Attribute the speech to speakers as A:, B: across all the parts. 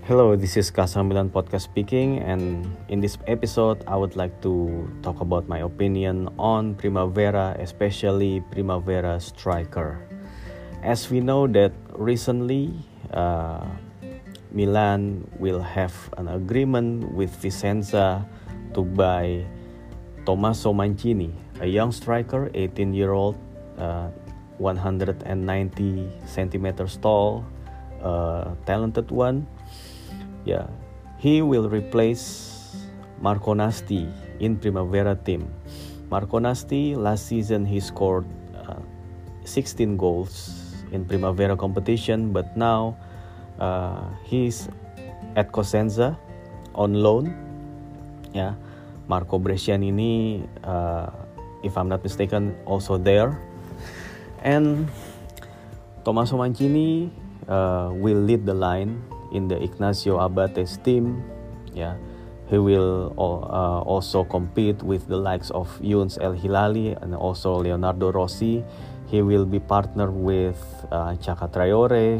A: Hello, this is Kasambilan Podcast speaking, and in this episode, I would like to talk about my opinion on Primavera, especially Primavera striker. As we know that recently, Milan will have an agreement with Vicenza to buy Tommaso Mancini, a young striker, 18-year-old, 190 centimeters tall, talented one. Yeah, he will replace Marco Nasti in Primavera team. Marco Nasti, last season he scored 16 goals in Primavera competition, but now he's at Cosenza on loan. Yeah, Marco Brescianini, if I'm not mistaken, also there. And Tommaso Mancini will lead the line in the Ignacio Abate's team. Yeah, he will also compete with the likes of Younes El Hilali and also Leonardo Rossi. He will be partnered with Chaka Traore,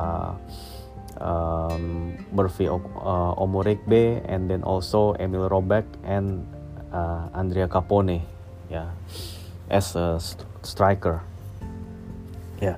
A: Murphy Omorekbe, and then also Emil Robek and Andrea Capone. Yeah, as a striker. Yeah.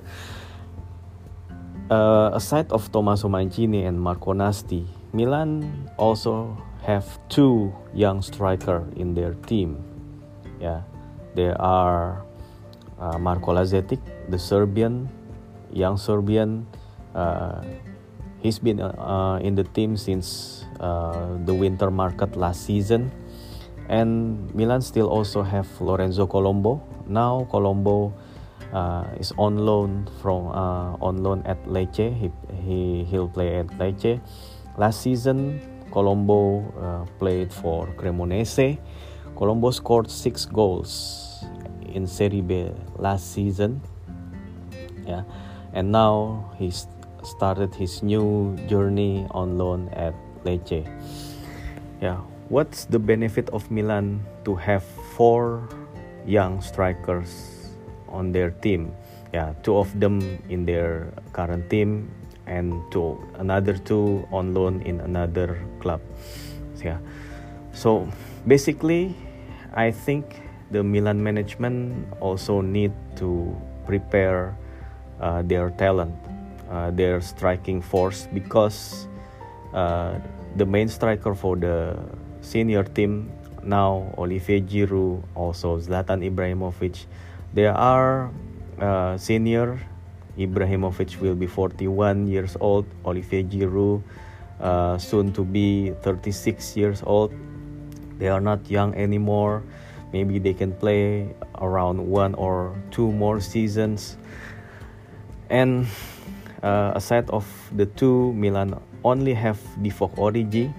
A: Aside of Tommaso Mancini and Marco Nasti, Milan also have two young striker in their team. Yeah, they are Marko Lazetic, the young Serbian. He's been in the team since the winter market last season, and Milan still also have Lorenzo Colombo. Now Colombo is on loan at Lecce. He'll play at Lecce. Last season, Colombo played for Cremonese. Colombo scored 6 goals in Serie B last season. Yeah, and now he's started his new journey on loan at Lecce. Yeah, what's the benefit of Milan to have 4 young strikers on their team? Yeah, 2 of them in their current team and another 2 on loan in another club. Yeah, so basically I think the Milan management also need to prepare their talent, their striking force, because the main striker for the senior team now, Olivier Giroud, also Zlatan Ibrahimovic, they are senior. Ibrahimovic will be 41 years old. Olivier Giroud soon to be 36 years old. They are not young anymore. Maybe they can play around 1 or 2 more seasons. And aside of the 2, Milan only have Divock Origi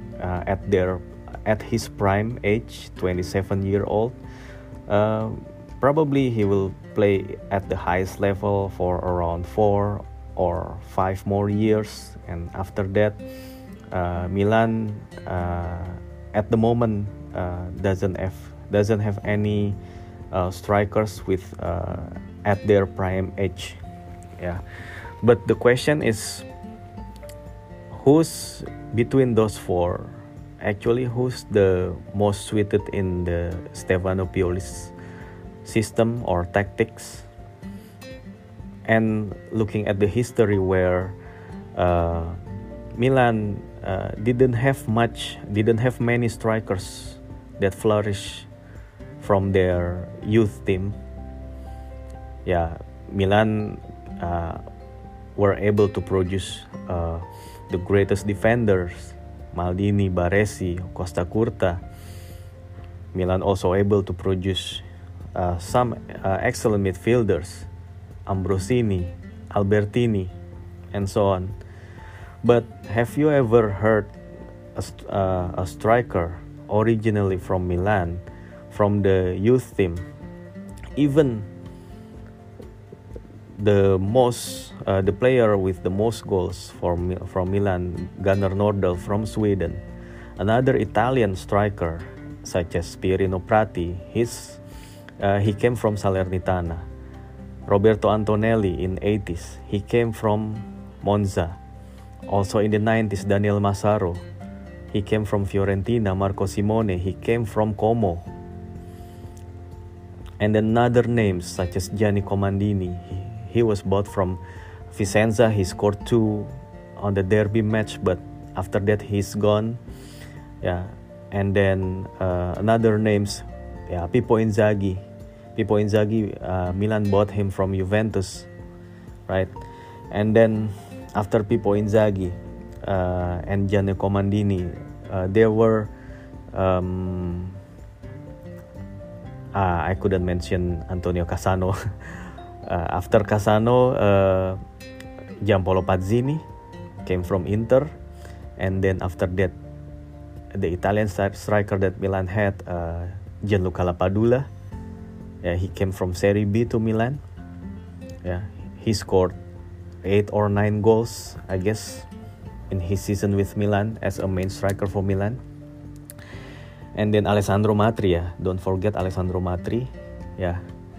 A: at his prime age, 27-year-old. Probably he will play at the highest level for around 4 or 5 more years, and after that, Milan at the moment doesn't have any strikers with at their prime age. Yeah, but the question is, who's between those 4? Actually, who's the most suited in the Stefano Pioli's system or tactics? And looking at the history where Milan didn't have many strikers that flourish from their youth team. Yeah, Milan were able to produce the greatest defenders, Maldini, Baresi, Costa Curta. Milan also able to produce some excellent midfielders, Ambrosini, Albertini, and so on. But have you ever heard a striker originally from Milan, from the youth team? Even the player with the most goals from Milan, Gunnar Nordal from Sweden, another Italian striker such as Pierino Prati, he came from Salernitana. Roberto Antonelli in 80s, he came from Monza. Also in the 90s, Daniel Massaro. He came from Fiorentina. Marco Simone, he came from Como. And then other names such as Gianni Comandini. He was bought from Vicenza. He scored 2 on the derby match, but after that he's gone. Yeah, and then another names, Pippo Inzaghi. Milan bought him from Juventus, right? And then after Pippo Inzaghi and Gianni Comandini, there were I couldn't mention Antonio Cassano. After Cassano, Giampaolo Pazzini came from Inter, and then after that, the Italian striker that Milan had, Gianluca Lapadula. Yeah, he came from Serie B to Milan. Yeah, he scored 8 or 9 goals, I guess, in his season with Milan as a main striker for Milan. And then Alessandro Matri, don't forget Alessandro Matri. Yeah,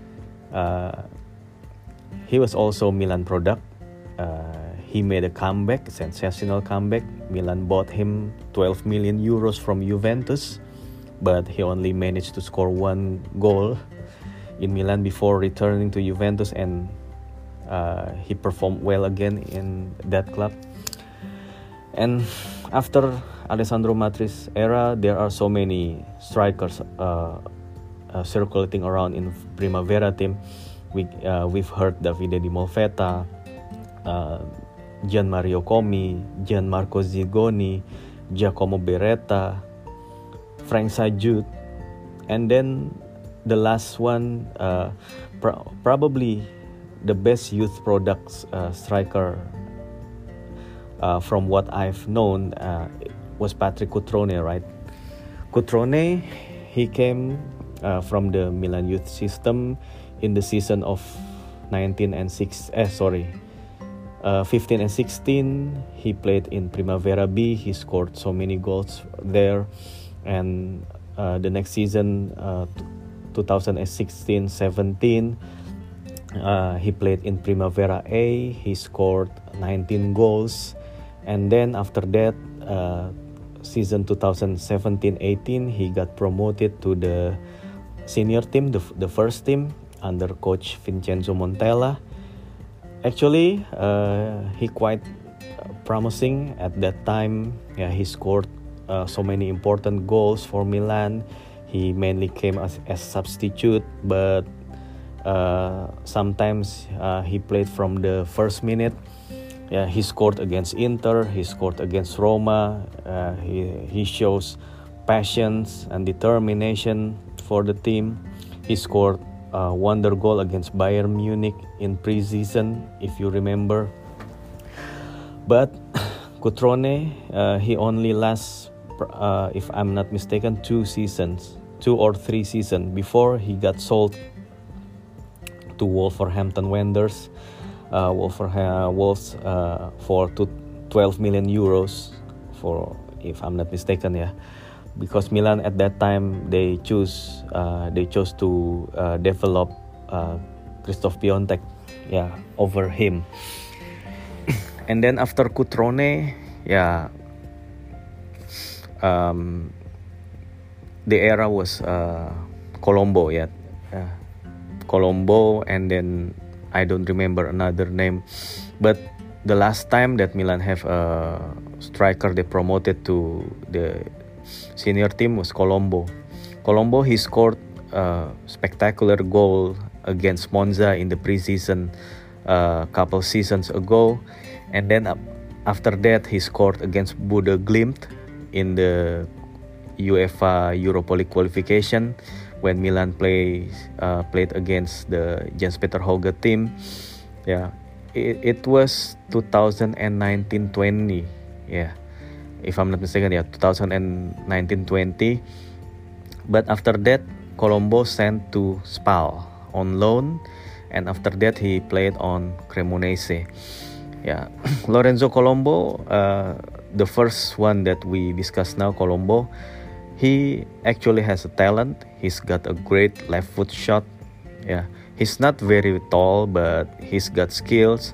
A: he was also Milan product. He made a comeback, a sensational comeback. Milan bought him 12 million euros from Juventus, but he only managed to score 1 goal in Milan before returning to Juventus, and he performed well again in that club. And after Alessandro Matri's era, there are so many strikers circulating around in Primavera team. We've heard Davide Di Molfetta, Gian Mario Comi, Gianmarco Zigoni, Giacomo Beretta, Frank Sajut, and then the last one, probably the best youth products striker from what I've known was Patrick Cutrone, right? Cutrone, he came from the Milan youth system in the season of 15 and 16. He played in Primavera B. He scored so many goals there, and the next season, 2016-17, he played in Primavera A. He scored 19 goals, and then after that, season 2017-18, he got promoted to the senior team, the first team under coach Vincenzo Montella. Actually, he quite promising at that time. Yeah, he scored so many important goals for Milan. He mainly came as substitute, but sometimes he played from the first minute. Yeah, he scored against Inter. He scored against Roma. He shows passions and determination for the team. He scored wonder goal against Bayern Munich in pre-season, if you remember. But Cutrone, he only lasts, if I'm not mistaken, 2 or 3 seasons before he got sold to Wolverhampton Wanderers. Wolves for 12 million euros, for, if I'm not mistaken, because Milan at that time they chose to develop Christophe Piontek over him. And then after Cutrone, the era was Colombo, Colombo, and then I don't remember another name, but the last time that Milan have a striker they promoted to the senior team was Colombo. Colombo, he scored a spectacular goal against Monza in the preseason couple seasons ago, and then after that he scored against Bodø Glimt in the UEFA Europa League qualification when Milan played against the Jens-Peter Hauge team. It was 2019-20, if I'm not mistaken, 2019-20. But after that, Colombo sent to Spal on loan, and after that he played on Cremonese. Lorenzo Colombo, the first one that we discuss now, Colombo, he actually has a talent. He's got a great left foot shot. He's not very tall, but he's got skills.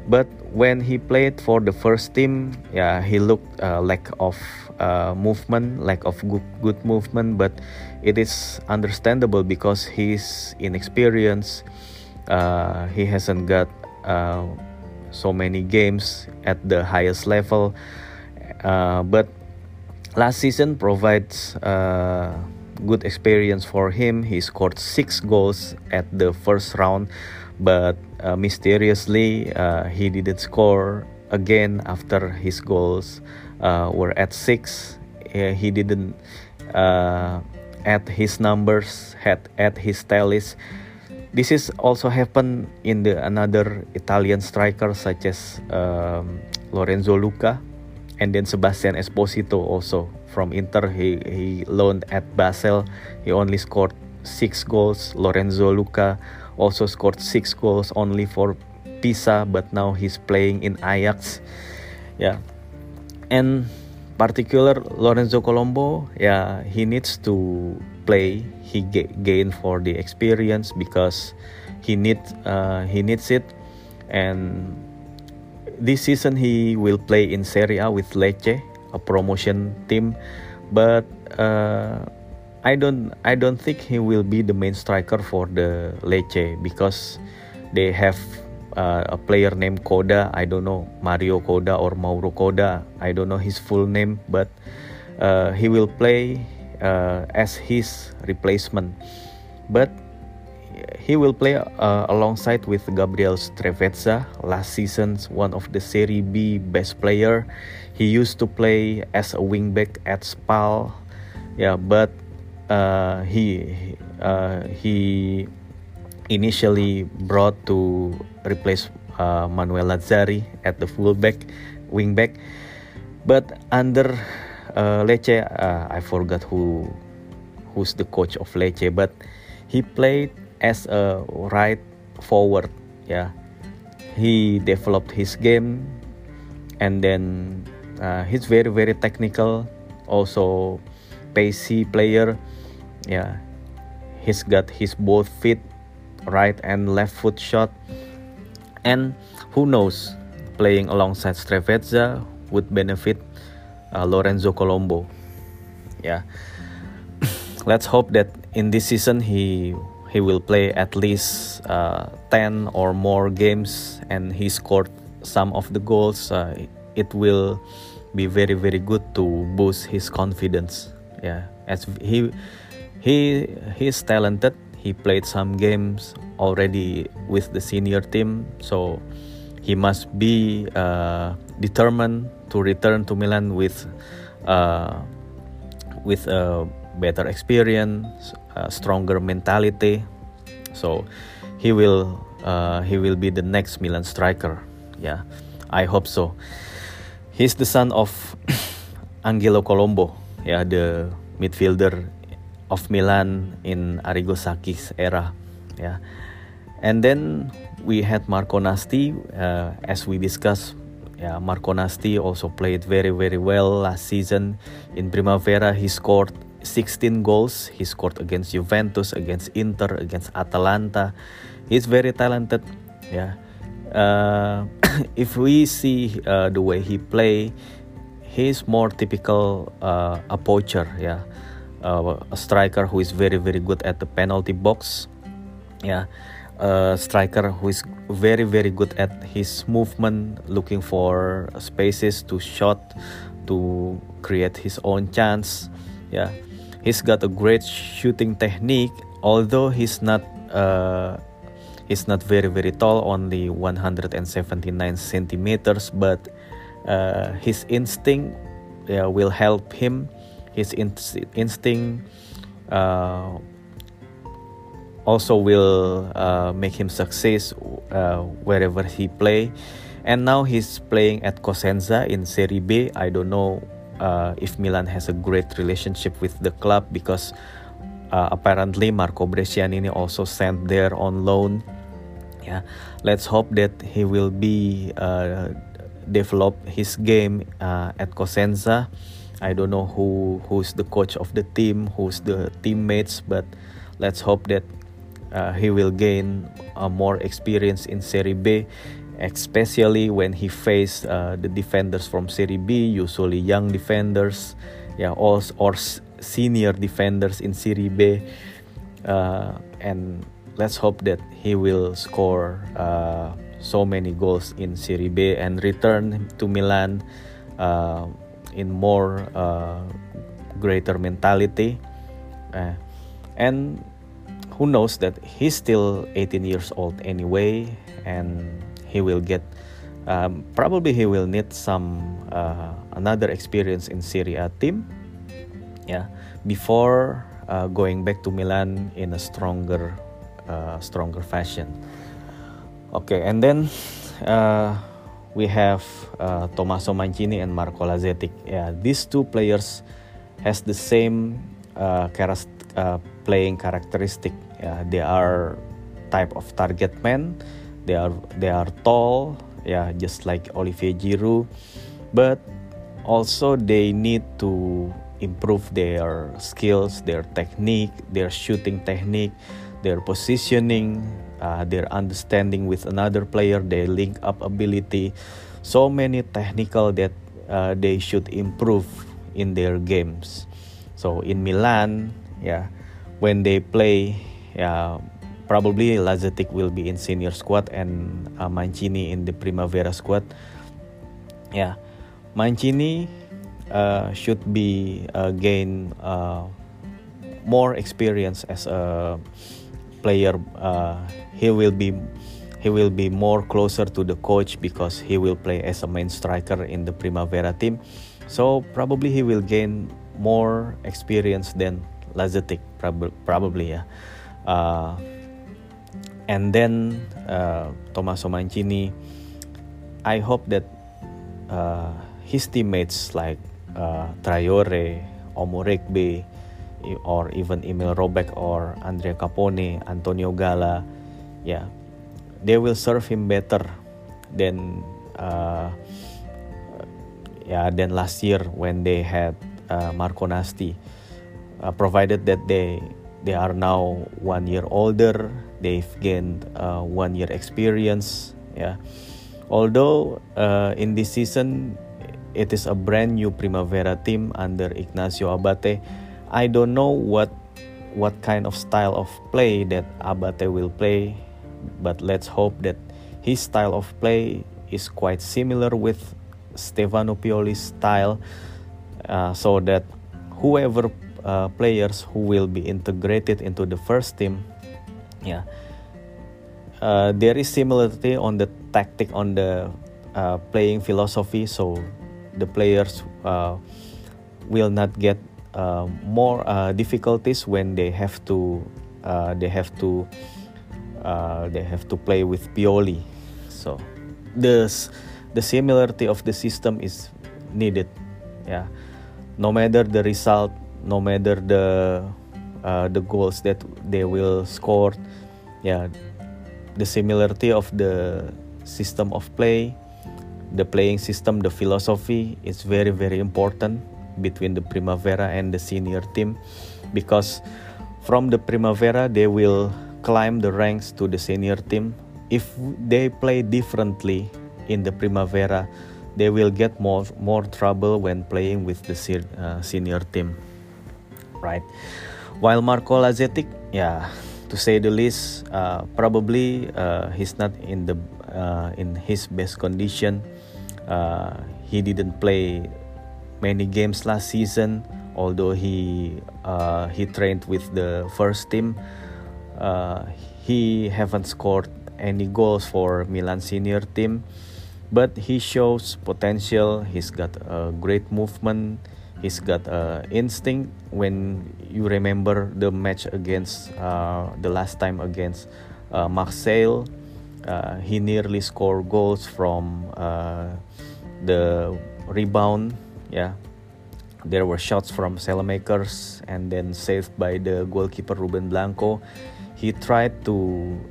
A: But when he played for the first team, yeah, he looked lack of movement, lack of good movement. But it is understandable because he's inexperienced. He hasn't got so many games at the highest level. But last season provides good experience for him. He scored 6 goals at the first round, but mysteriously he didn't score again after his goals were at 6. He didn't add his numbers, add his tallies. This is also happened in the another Italian striker such as Lorenzo Luca, and then Sebastian Esposito also from Inter. He loaned at Basel. He only scored 6 goals. Lorenzo Luca also scored 6 goals only for Pisa, but now he's playing in Ajax. Yeah, and particular Lorenzo Colombo, yeah, he needs to play. He gain for the experience because he needs it. And this season he will play in Serie A with Lecce, a promotion team, but I don't think he will be the main striker for the Lecce because they have a player named Koda. I don't know, Mario Koda or Mauro Koda. I don't know his full name, but he will play as his replacement. But he will play alongside with Gabriel Strevetza, last season's one of the Serie B best player. He used to play as a wingback at Spal, yeah, but he initially brought to replace Manuel Lazzari at the wingback. But under Lecce, I forgot who's the coach of Lecce, but he played as a right forward. Yeah, he developed his game, and then he's very very technical, also pacey player. Yeah, he's got his both feet, right and left foot shot, and who knows, playing alongside Strevetza would benefit Lorenzo Colombo. Yeah, let's hope that in this season he will play at least 10 or more games and he scored some of the goals. It will be very very good to boost his confidence. Yeah, as he's talented. He played some games already with the senior team, so he must be determined to return to Milan with a better experience, stronger mentality. So he will be the next Milan striker. Yeah, I hope so. He's the son of Angelo Colombo, yeah, the midfielder of Milan in Arrigo Sacchi's era. Yeah, and then we had Marco Nasti, as we discussed. Yeah, Marco Nasti also played very very well last season in Primavera. He scored 16 goals. He scored against Juventus, against Inter, against Atalanta. He's very talented. Yeah, if we see the way he play, he's more typical a poacher. Yeah, a striker who is very very good at the penalty box. Yeah, a striker who is very very good at his movement, looking for spaces to shot, to create his own chance. Yeah, he's got a great shooting technique, although he's not very very tall, only 179 centimeters, but his instinct, yeah, will help him. His instinct also will make him success wherever he play. And now he's playing at Cosenza in Serie B. I don't know if Milan has a great relationship with the club, because apparently Marco Brescianini also sent there on loan. Yeah, let's hope that he will be develop his game at Cosenza. I don't know who's the coach of the team, who's the teammates, but let's hope that he will gain more experience in Serie B. especially when he faced the defenders from Serie B, usually young defenders, or senior defenders in Serie B, and let's hope that he will score so many goals in Serie B and return to Milan in more greater mentality, and who knows that he's still 18 years old anyway, and he will get probably he will need some another experience in Serie A team, before going back to Milan in a stronger fashion. Okay, and then we have Tommaso Mancini and Marco Lazetic. These two players has the same playing characteristic. They are type of target man. They are tall, just like Olivier Giroud, but also they need to improve their skills, their technique, their shooting technique, their positioning, their understanding with another player, their link up ability. So many technical that they should improve in their games. So in Milan, when they play, probably Lazetic will be in senior squad and Mancini in the Primavera squad. Mancini should be gain more experience as a player. He will be more closer to the coach because he will play as a main striker in the Primavera team. So probably he will gain more experience than Lazetic, probably. And then Tommaso Mancini, I hope that his teammates like Traore, Omorekbe, or even Emil Robek or Andrea Capone, Antonio Gala, they will serve him better than last year when they had Marco Nasti. Provided that they are now 1 year older, they've gained 1 year experience. Although in this season it is a brand new Primavera team under Ignacio Abate, I don't know what kind of style of play that Abate will play, but let's hope that his style of play is quite similar with Stefano Pioli's style, so that whoever players who will be integrated into the first team, there is similarity on the tactic, on the playing philosophy, so the players will not get more difficulties when they have to play with Pioli. So the similarity of the system is needed. No matter the result, no matter the goals that they will score, the similarity of the system of play, the playing system, the philosophy is very, very important between the Primavera and the senior team, because from the Primavera they will climb the ranks to the senior team. If they play differently in the Primavera, they will get more trouble when playing with the senior team, right? While Marco Lazetic, to say the least, probably he's not in his best condition. He didn't play many games last season, although he trained with the first team. He haven't scored any goals for Milan senior team, but he shows potential. He's got a great movement. He's got instinct. When you remember the match against the last time against Marseille, he nearly scored goals from the rebound. There were shots from Selemakers and then saved by the goalkeeper Ruben Blanco. He tried to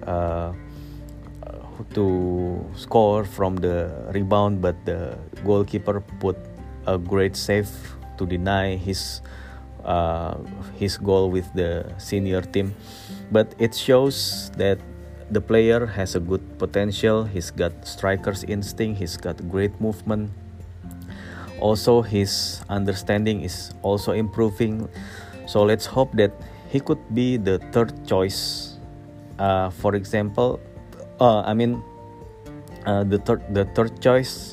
A: score from the rebound, but the goalkeeper put a great save to deny his goal with the senior team. But it shows that the player has a good potential. He's got striker's instinct. He's got great movement. Also, his understanding is also improving. So let's hope that he could be the third choice. For example, the third choice.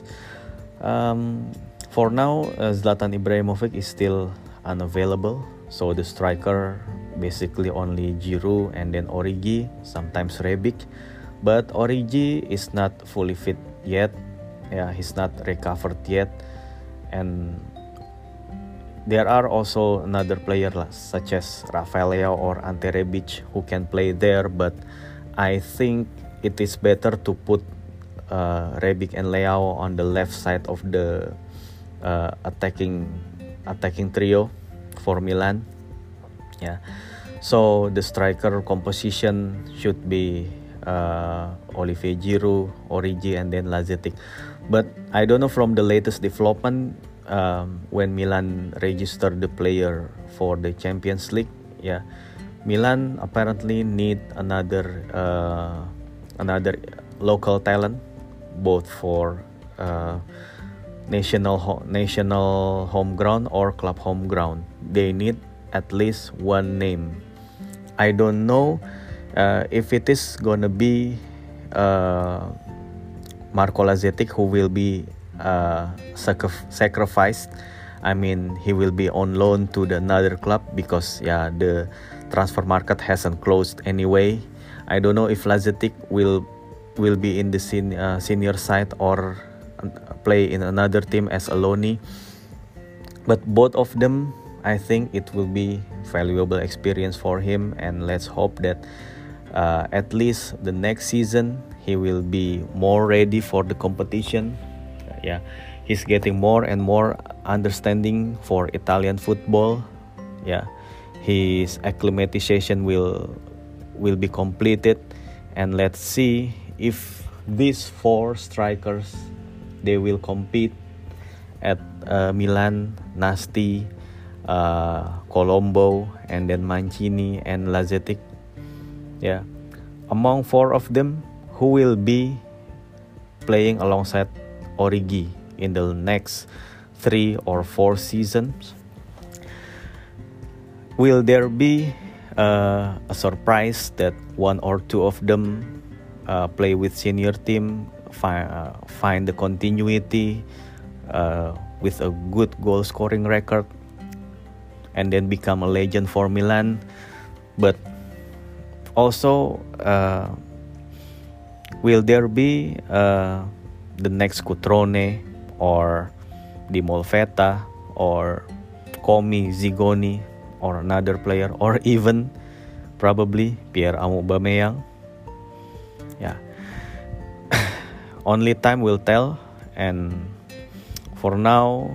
A: For now, Zlatan Ibrahimovic is still unavailable. So the striker basically only Giroud and then Origi, sometimes Rebic. But Origi is not fully fit yet. Yeah, he's not recovered yet. And there are also another player such as Rafael Leao or Ante Rebic who can play there. But I think it is better to put Rebic and Leao on the left side of the attacking trio for Milan. Yeah, so the striker composition should be Olivier Giroud, Origi, and then Lazetic. But I don't know from the latest development when Milan registered the player for the Champions League. Yeah, Milan apparently need another local talent, both for national home ground or club home ground. They need at least one name. I don't know if it is gonna be Marco Lazetic who will be sacrificed. I mean, he will be on loan to another club because the transfer market hasn't closed anyway. I don't know if Lazetic will be in the senior side or play in another team as a loanee. But both of them, I think it will be valuable experience for him, and let's hope that at least the next season he will be more ready for the competition. He's getting more and more understanding for Italian football. His acclimatization will be completed, and let's see if these four strikers they will compete at Milan, Nasti, Colombo, and then Mancini and Lazetic. Among four of them, who will be playing alongside Origi in the next 3 or 4 seasons? Will there be a surprise that one or two of them play with senior team, find the continuity with a good goal scoring record, and then become a legend for Milan? But also, will there be the next Cutrone or Di Molfetta or Komi, Zigoni, or another player, or even probably Pierre Aubameyang? Only time will tell, and for now,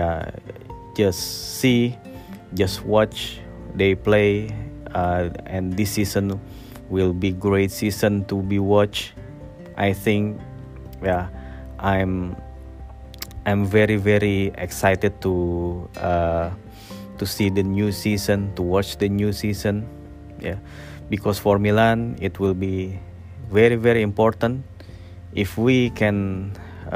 A: just watch they play, and this season will be great season to be watched. I think I'm very, very excited to see the new season, to watch the new season. Because for Milan it will be very, very important if we can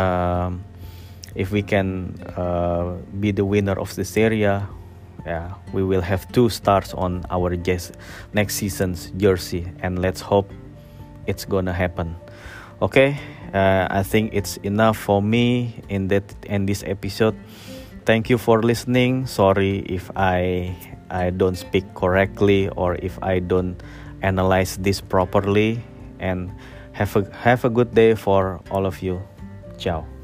A: be the winner of the Serie A. We will have 2 stars on our next season's jersey, and let's hope it's gonna happen. Okay, I think it's enough for me in this episode. Thank you for listening. Sorry if I don't speak correctly or if I don't analyze this properly, and have a good day for all of you. Ciao.